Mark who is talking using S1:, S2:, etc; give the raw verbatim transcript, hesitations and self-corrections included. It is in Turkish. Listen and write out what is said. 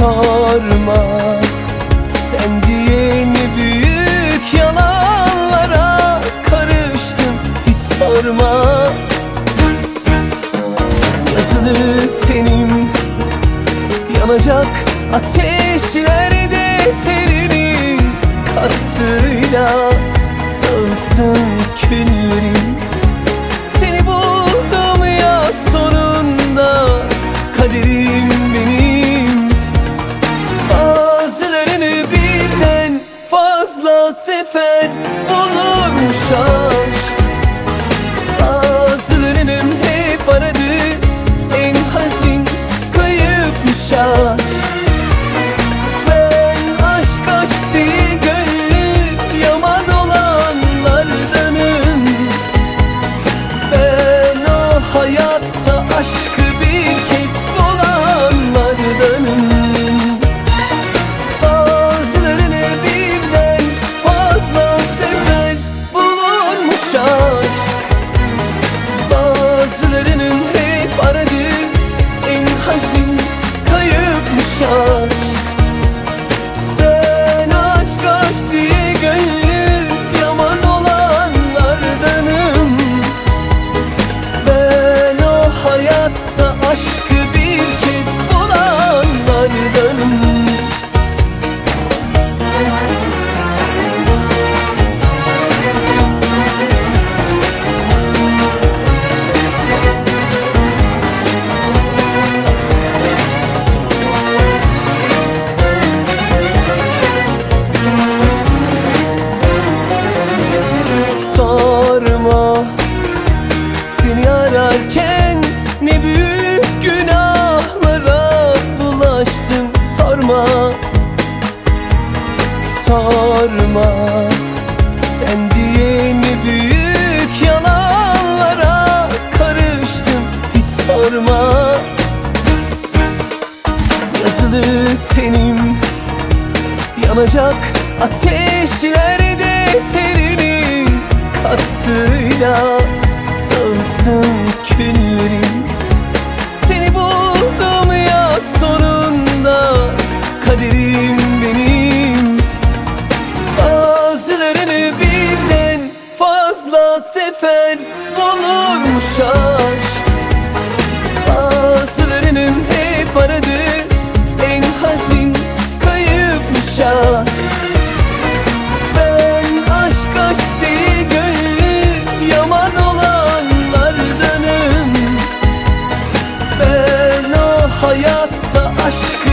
S1: Sorma, sen diye ne büyük yalanlara karıştım, hiç sorma. Yazılı tenim yanacak ateşlerde, terinin kattığıyla dağılsın küllerim. Seni buldum ya sonunda, kaderim benim. Bazılarını birden fazla sefer bulurmuş aşk. Bazılarının hep aradığı en hazin kayıpmış aşk. Ben aşk aşk diye gönlü yaman olanlardanım. Ben o hayatta aşkı bir kez bulanlardanım. Bazılarını birden fazla sefer bulunmuş aşk. Bazılarının hep aradığı en hazin kayıpmış aşk. Ben aşk aşk diye gönlü yaman olanlardanım. Ben o hayatta aşkı bir kez bulanlardanım. Sorma, seni ararken ne büyük günahlara bulaştım. Sorma, sorma, sen diye ne büyük yalanlara karıştım, hiç sorma. Yazılı tenim yanacak ateşlerde, terinin kattığıyla dağılsın küllerim. Seni buldum ya sonunda, kaderim benim. Bazılarını birden fazla sefer bulurmuş aşk. Bazılarının hep aradığı en hazin kayıpmış aşk. Ben aşk aşk diye gönlü yaman olanlardanım. Ben o hayatta aşkı